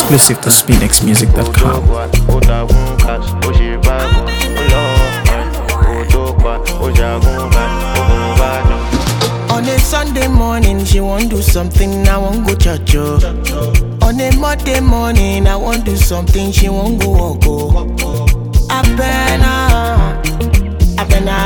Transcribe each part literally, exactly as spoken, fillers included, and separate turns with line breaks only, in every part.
Exclusive to spinx music dot com.
On a Sunday morning, she won't do something, I won't go church. Oh. On a Monday morning, I won't do something, she won't go walk. Oh. I better, I better,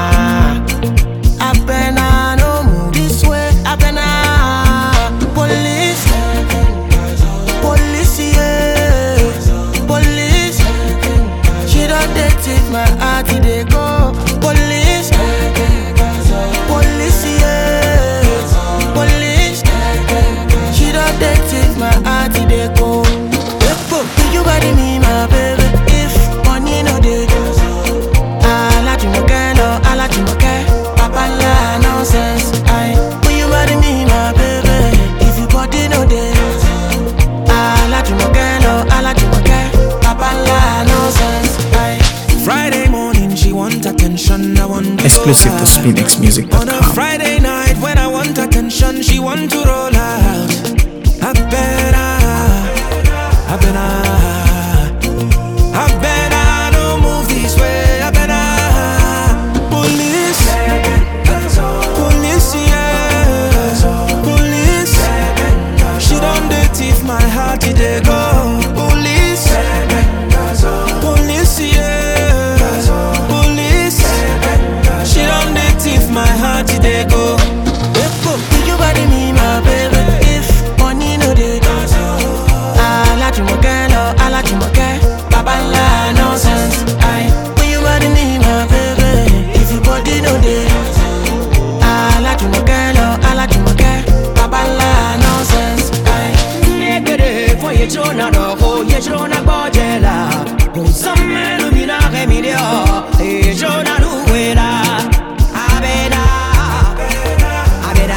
I better no move this way. I better, police, police, yeah, police. She don't take my heart, they go. Police, police, yeah, police. She don't take my heart, they go. You body me, my baby. If money no dey, I like you again, no, I like you again. Papa la nonsense, I. Will you body me, my baby? If you body no dey, I like you again, no, I like you again. Papa la nonsense, I.
Friday morning, she want attention, I want to
Exclusive to spinx music dot
on a
com.
Friday night, when I want attention, she want to roll out. I better, I better, I better don't move this way. I better, police, police, yeah, police. She don't thief my heart, they go. Police, police, yeah, police. She don't thief my heart, they go.
Will you body me, my baby? If money no dey, I like you again, no, I like you again. Papa la nonsense, I. Will you body me, my baby? If you body no dey, I like you again, no, I like you again. Papa la nonsense, I.
Negere for ye chona do ho ye chona bojela. Ho samme no mina remedio. E chona luela. Abena, abena,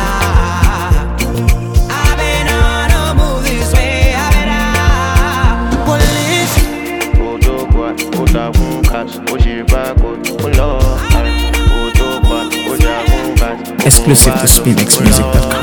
abena no move this way. Abena.
Police,
Exclusive to spinx music dot com.